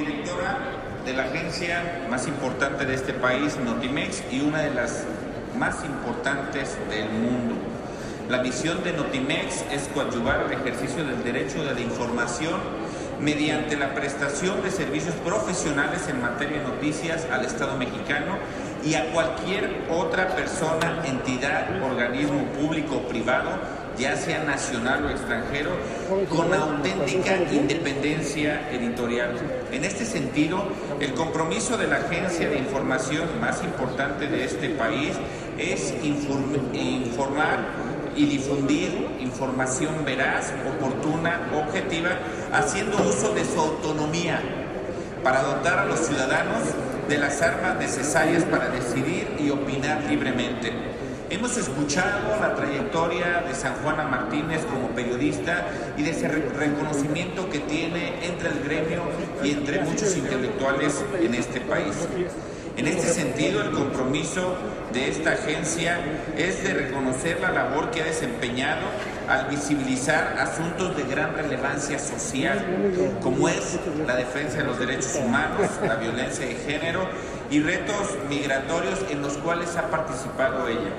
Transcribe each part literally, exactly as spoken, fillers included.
directora de la agencia más importante de este país, Notimex, y una de las más importantes del mundo. La misión de Notimex es coadyuvar el ejercicio del derecho de la información mediante la prestación de servicios profesionales en materia de noticias al Estado mexicano y a cualquier otra persona, entidad, organismo público o privado, ya sea nacional o extranjero, con auténtica independencia editorial. En este sentido, el compromiso de la agencia de información más importante de este país es inform- informar y difundir información veraz, oportuna, objetiva, haciendo uso de su autonomía para dotar a los ciudadanos de las armas necesarias para decidir y opinar libremente. Hemos escuchado la trayectoria de San Juana Martínez como periodista y de ese reconocimiento que tiene entre el gremio y entre muchos intelectuales en este país. En este sentido, el compromiso de esta agencia es de reconocer la labor que ha desempeñado al visibilizar asuntos de gran relevancia social, como es la defensa de los derechos humanos, la violencia de género y retos migratorios en los cuales ha participado ella.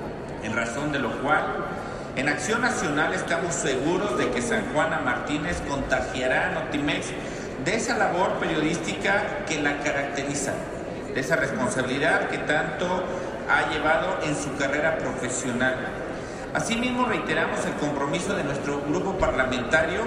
En razón de lo cual, en Acción Nacional estamos seguros de que San Juana Martínez contagiará a Notimex de esa labor periodística que la caracteriza, de esa responsabilidad que tanto ha llevado en su carrera profesional. Asimismo, reiteramos el compromiso de nuestro grupo parlamentario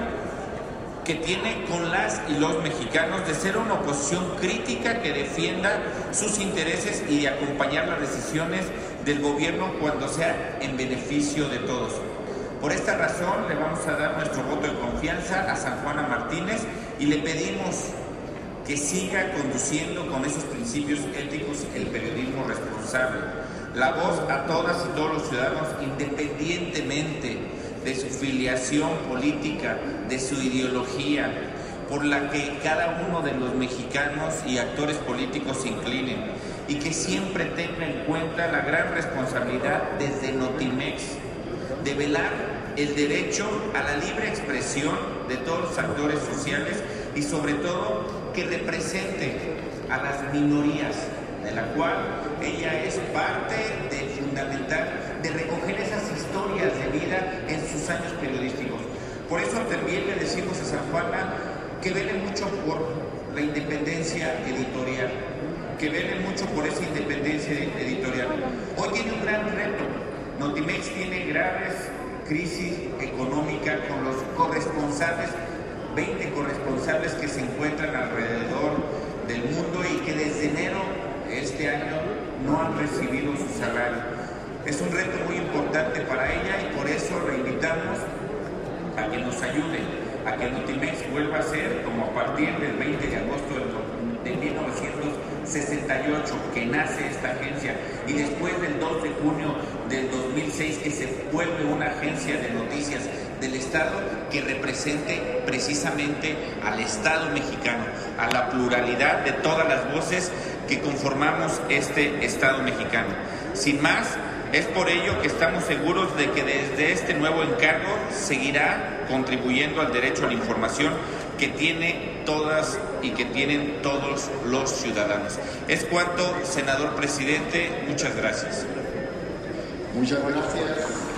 que tiene con las y los mexicanos de ser una oposición crítica que defienda sus intereses y de acompañar las decisiones del gobierno cuando sea en beneficio de todos. Por esta razón, le vamos a dar nuestro voto de confianza a San Juana Martínez y le pedimos que siga conduciendo con esos principios éticos el periodismo responsable, la voz a todas y todos los ciudadanos independientemente de su filiación política, de su ideología, por la que cada uno de los mexicanos y actores políticos se inclinen, y que siempre tenga en cuenta la gran responsabilidad desde Notimex de velar el derecho a la libre expresión de todos los actores sociales y sobre todo que represente a las minorías, de la cual ella es parte de fundamental de recoger esas historias de vida en sus años periodísticos. Por eso también le decimos a San Juana que vele mucho por la independencia editorial, que vele mucho por esa independencia editorial. Hoy tiene un gran reto. Notimex tiene graves crisis económica con los corresponsables, veinte corresponsables que se encuentran alrededor del mundo y que desde enero de este año no han recibido su salario. Es un reto muy importante para ella y por eso la invitamos a que nos ayude, a que Notimex vuelva a ser como a partir del veinte de agosto de mil novecientos sesenta y ocho que nace esta agencia y después del dos de junio del dos mil seis que se vuelve una agencia de noticias del Estado que represente precisamente al Estado mexicano, a la pluralidad de todas las voces que conformamos este Estado mexicano. Sin más, es por ello que estamos seguros de que desde este nuevo encargo seguirá contribuyendo al derecho a la información que tiene todas y que tienen todos los ciudadanos. Es cuanto, senador presidente, muchas gracias. Muchas gracias.